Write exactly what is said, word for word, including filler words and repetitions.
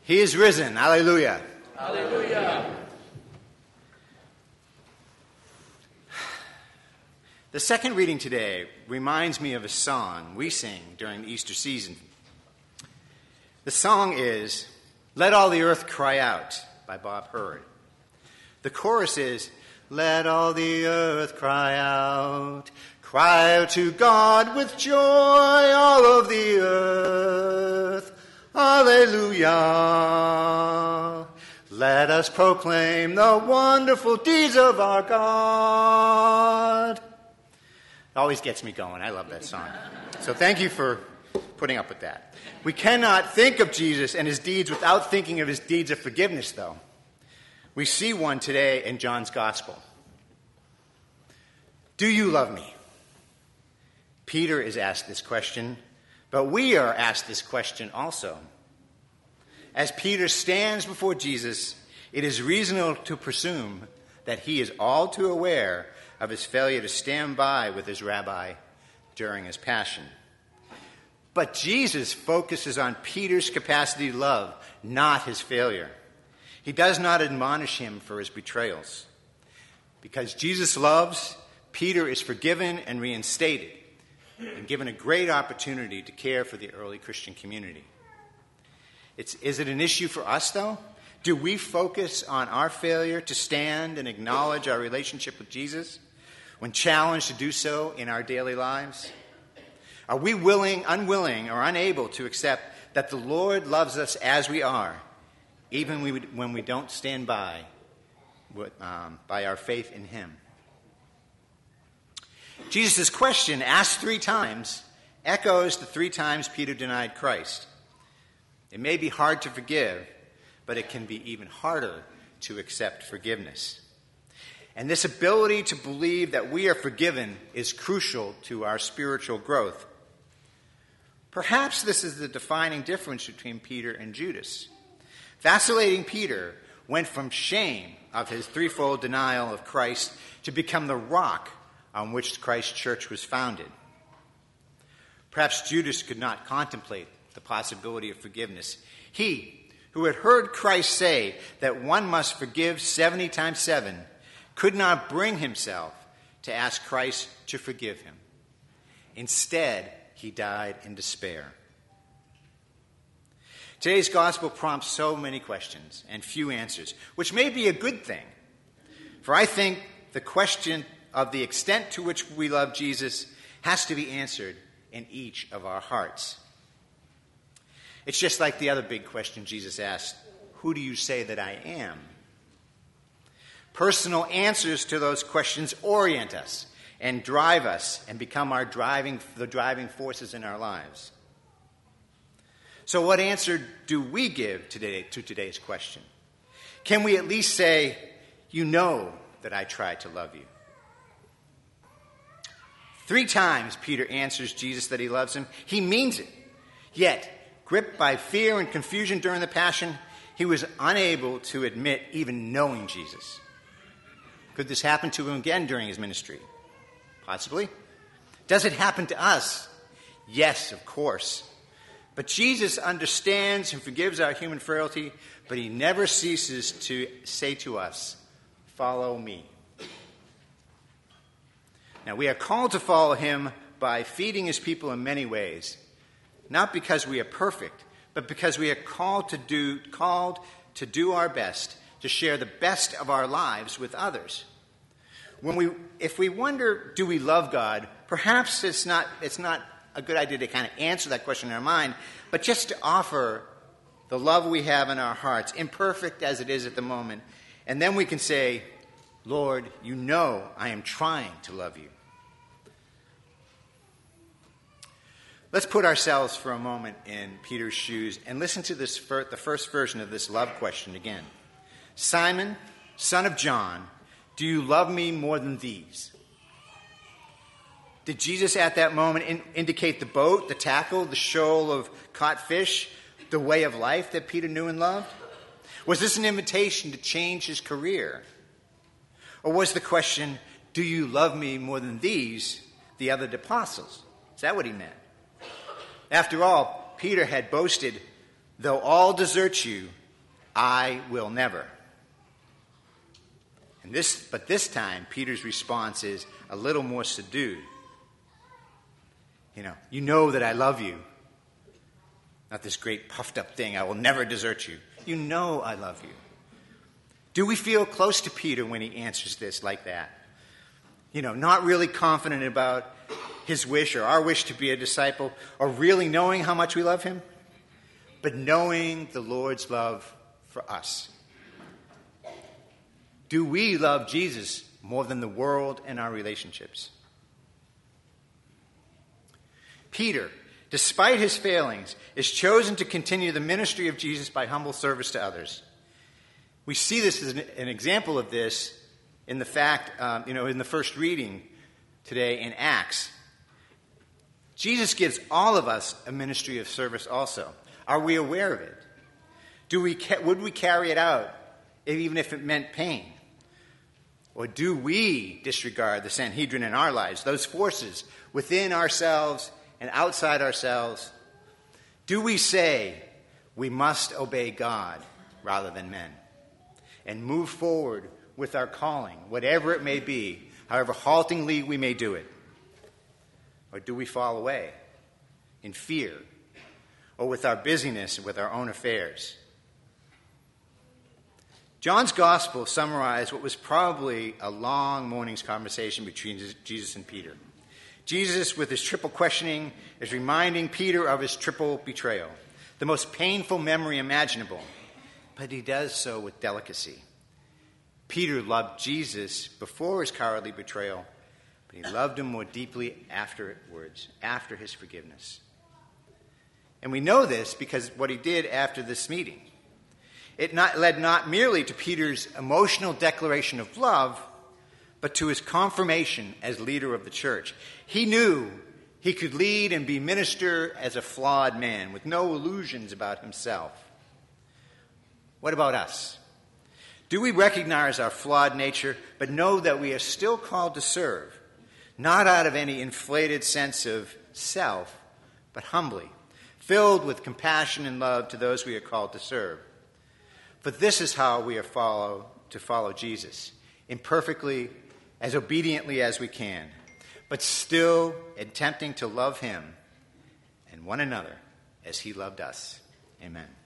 He is risen. Hallelujah. Hallelujah. The second reading today reminds me of a song we sing during the Easter season. The song is "Let All the Earth Cry Out" by Bob Hurd. The chorus is, "Let all the earth cry out, cry out to God with joy, all of the earth. Hallelujah. Let us proclaim the wonderful deeds of our God." It always gets me going. I love that song. So thank you for putting up with that. We cannot think of Jesus and his deeds without thinking of his deeds of forgiveness, though. We see one today in John's Gospel. Do you love me? Peter is asked this question, but we are asked this question also. As Peter stands before Jesus, it is reasonable to presume that he is all too aware of his failure to stand by with his rabbi during his passion. But Jesus focuses on Peter's capacity to love, not his failure. He does not admonish him for his betrayals. Because Jesus loves, Peter is forgiven and reinstated and given a great opportunity to care for the early Christian community. It's, is it an issue for us, though? Do we focus on our failure to stand and acknowledge our relationship with Jesus when challenged to do so in our daily lives? Are we willing, unwilling, or unable to accept that the Lord loves us as we are, even when we don't stand by um, by our faith in him? Jesus' question, asked three times, echoes the three times Peter denied Christ. It may be hard to forgive, but it can be even harder to accept forgiveness. And this ability to believe that we are forgiven is crucial to our spiritual growth. Perhaps this is the defining difference between Peter and Judas. Vacillating Peter went from shame of his threefold denial of Christ to become the rock on which Christ's church was founded. Perhaps Judas could not contemplate the possibility of forgiveness. He, who had heard Christ say that one must forgive seventy times seven, could not bring himself to ask Christ to forgive him. Instead, he died in despair. Today's gospel prompts so many questions and few answers, which may be a good thing. For I think the question of the extent to which we love Jesus has to be answered in each of our hearts. It's just like the other big question Jesus asked, who do you say that I am? Personal answers to those questions orient us and drive us and become our driving, the driving forces in our lives. So what answer do we give today to today's question? Can we at least say, you know that I tried to love you? Three times Peter answers Jesus that he loves him. He means it. Yet, gripped by fear and confusion during the passion, he was unable to admit even knowing Jesus. Could this happen to him again during his ministry? Possibly. Does it happen to us? Yes, of course. But Jesus understands and forgives our human frailty, but he never ceases to say to us, follow me. Now, we are called to follow him by feeding his people in many ways, not because we are perfect, but because we are called to do, called to do our best, to share the best of our lives with others. When we, if we wonder, do we love God, perhaps it's not, it's not a good idea to kind of answer that question in our mind, but just to offer the love we have in our hearts, imperfect as it is at the moment, and then we can say, Lord, you know I am trying to love you. Let's put ourselves for a moment in Peter's shoes and listen to this fir- the first version of this love question again. Simon, son of John, do you love me more than these? Did Jesus at that moment in- indicate the boat, the tackle, the shoal of caught fish, the way of life that Peter knew and loved? Was this an invitation to change his career? Or was the question, do you love me more than these, the other apostles? Is that what he meant? After all, Peter had boasted, though all desert you, I will never. And this, but this time, Peter's response is a little more subdued. You know, you know that I love you. Not this great puffed up thing, I will never desert you. You know I love you. Do we feel close to Peter when he answers this like that? You know, not really confident about his wish or our wish to be a disciple, or really knowing how much we love him, but knowing the Lord's love for us. Do we love Jesus more than the world and our relationships? Peter, despite his failings, is chosen to continue the ministry of Jesus by humble service to others. We see this as an, an example of this in the fact, um, you know, in the first reading today in Acts. Jesus gives all of us a ministry of service also. Are we aware of it? Do we ca- would we carry it out even if it meant pain? Or do we disregard the Sanhedrin in our lives, those forces within ourselves and outside ourselves? Do we say we must obey God rather than men and move forward with our calling, whatever it may be, however haltingly we may do it? Or do we fall away in fear or with our busyness and with our own affairs? John's gospel summarized what was probably a long morning's conversation between Jesus and Peter. Jesus, with his triple questioning, is reminding Peter of his triple betrayal, the most painful memory imaginable, but he does so with delicacy. Peter loved Jesus before his cowardly betrayal, but he loved him more deeply afterwards, after his forgiveness. And we know this because what he did after this meeting. It not, led not merely to Peter's emotional declaration of love, but to his confirmation as leader of the church. He knew he could lead and be minister as a flawed man with no illusions about himself. What about us? Do we recognize our flawed nature, but know that we are still called to serve, not out of any inflated sense of self, but humbly, filled with compassion and love to those we are called to serve? For this is how we are follow, to follow Jesus, imperfectly, as obediently as we can, but still attempting to love him and one another as he loved us. Amen.